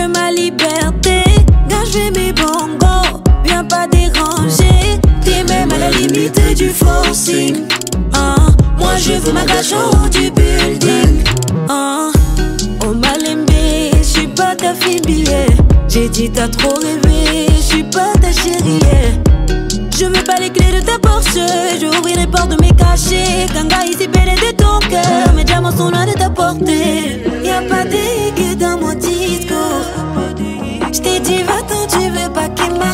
ma liberté. Gage mes bongos, viens pas déranger. T'es même à la limite du forcing. Moi je veux ma gage en haut du building. Oh Malembe, j'suis pas ta fille billet. J'ai dit t'as trop rêvé, j'suis pas ta chérie. Je veux pas les clés de ta Porsche, je veux ouvrir les portes de mes cachets. Ganga ici belle de ton cœur, mes diamants sont loin de ta portée. Y'a pas d'égue dans mon disco. J't'ai dit va-t'en, tu veux pas qu'il m'a.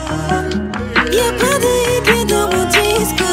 Y'a pas d'égue dans mon disco.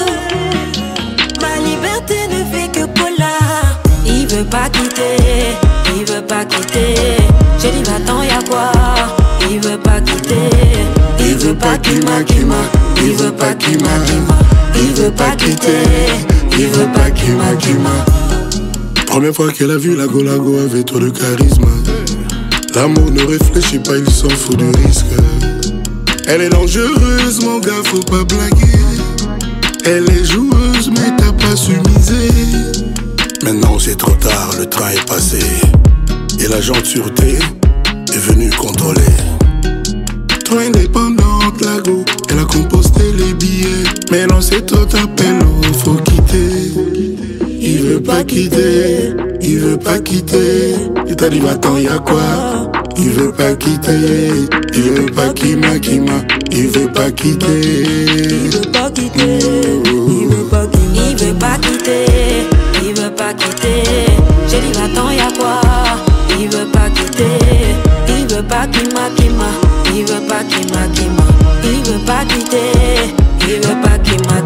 Ma liberté ne fait que polar. Il veut pas quitter, il veut pas quitter. J'ai dit va-t'en, y'a quoi? Il veut pas quitter. Il veut pas qu'il m'a. Il veut pas qu'il m'a. Il veut pas quitter. Il veut pas qu'il m'a. Première fois qu'elle a vu la Golago avec trop de charisme. L'amour ne réfléchit pas, il s'en fout du risque. Elle est dangereuse, mon gars, faut pas blaguer. Elle est joueuse, mais t'as pas su miser. Maintenant c'est trop tard, le train est passé. Et l'agent de sûreté est venu contrôler. Trop indépendante, la go, elle a composté les billets. Mais non, c'est trop t'appelles, faut quitter. Il veut pas quitter, il veut pas quitter. Il t'a dit va-t'en, y'a quoi? Il veut pas quitter, il veut pas qu'il m'a. Il veut pas quitter. Il veut pas quitter, il veut pas qu'il m'a. Il veut pas quitter, il veut pas quitter. J'ai dit va-t'en, y'a quoi? Il veut pas quitter, il veut pas qu'il m'a. Il veut pas qu'il m'a. Il veut pas quitter, il veut pas qu'il m'a.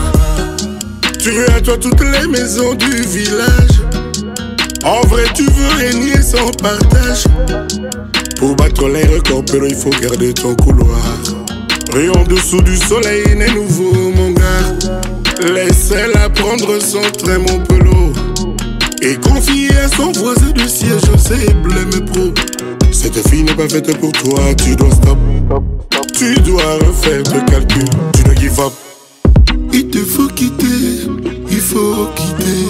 Tu veux à toi toutes les maisons du village. En vrai tu veux régner sans partage. Pour battre les records pero il faut garder ton couloir. Et en dessous du soleil n'est nouveau mon gars. Laisse-la prendre son train mon pelot. Et confier à son voisin de siège c'est blême pro. Cette fille n'est pas faite pour toi, tu dois stop. Tu dois refaire tes calculs, tu dois give up. Il te faut quitter, il faut quitter.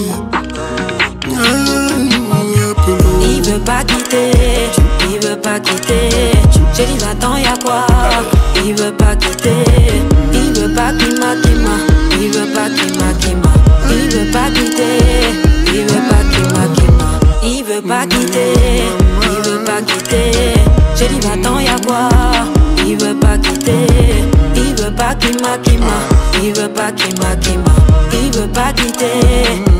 Il veut pas quitter, il veut pas quitter. J'ai dit va-t'en, y'a quoi? Il veut pas quitter, il veut pas qu'il m'a. Il veut pas qu'il m'a. Il veut pas quitter, il veut pas qu'il m'a. Il veut pas quitter, il veut pas quitter. J'ai dit va-t'en, y'a quoi? Il veut pas quitter, il veut pas qu'il m'a. Il veut pas qu'il m'a. Il veut pas quitter.